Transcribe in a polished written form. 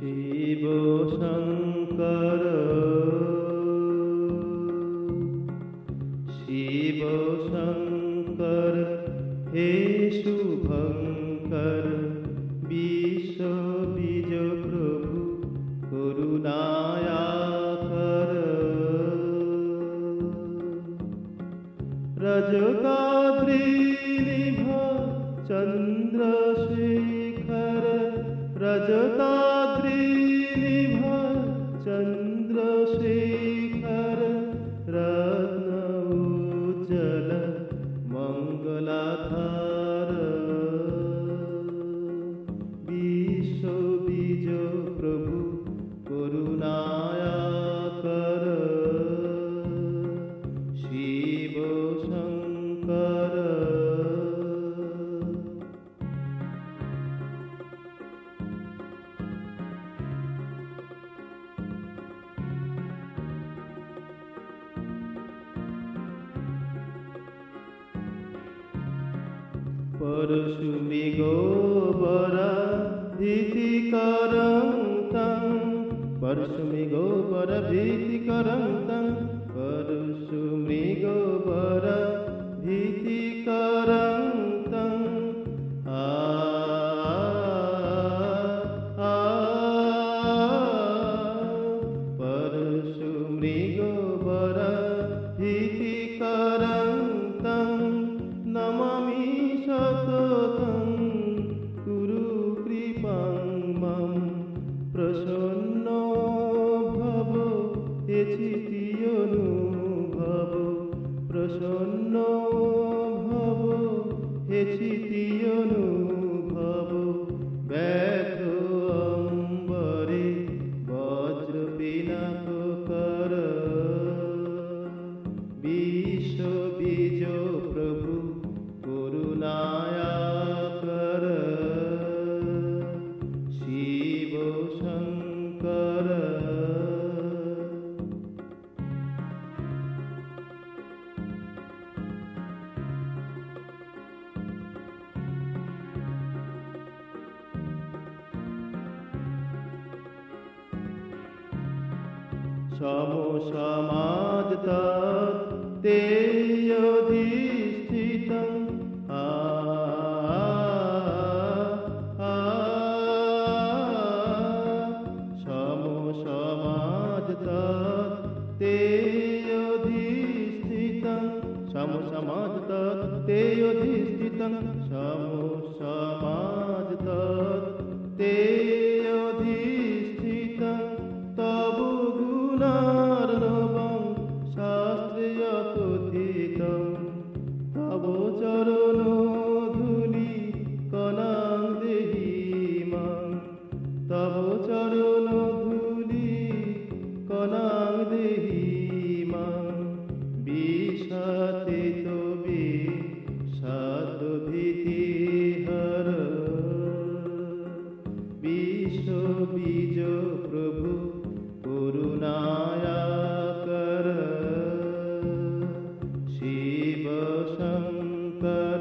শিব শঙ্কর শিব শঙ্কর হে শুভঙ্কর বিশ্ববীজ প্রভু করুণায়াকর রজতাদ্রিনিভ চন্দ্রশেখর রজতাদ্রিনিভ চন্দ্রশেখর রত্ন উজ্জ্বল মঙ্গলাধার বিশ্ববীজ প্রভু করুণায়াকর শিব শঙ্কর পরশুমৃগোবরা ভীতিকরং তং পরশুমৃগোবরা ভীতিকরং তং পরশুমৃগোবরা ভীতিকরং তং পরশুমৃগোবরা ভীতিকরং তং নমামি সততং কুরু কৃপাং মাম প্রসন্ন ভব হে চিতিয়নুভব প্রসন্ন ভব হে চিতিয়নুভব ব্যথ অম্বরে বজ্র পিনাকর বিশ্ববীজ প্রভু করুণায়াকর শিব শঙ্কর সমসমাজ তত্তে অধিষ্ঠিতং সমসমাজ তত্তে অধিষ্ঠিতং সমসমাজ তত্তে অধিষ্ঠিতং সমসমাজ তত্তে অধিষ্ঠিতং তব গুণার্ণবং শাস্ত্রে কথিতং তব চরণ ধূলি কণাং দেহি মাং তব চরণ ধূলি কণাং দেহি মাং বিষাতে তবে সাত ভীতিহর বিশ্ববীজ প্রভু করুণায়াকর শিব শঙ্কর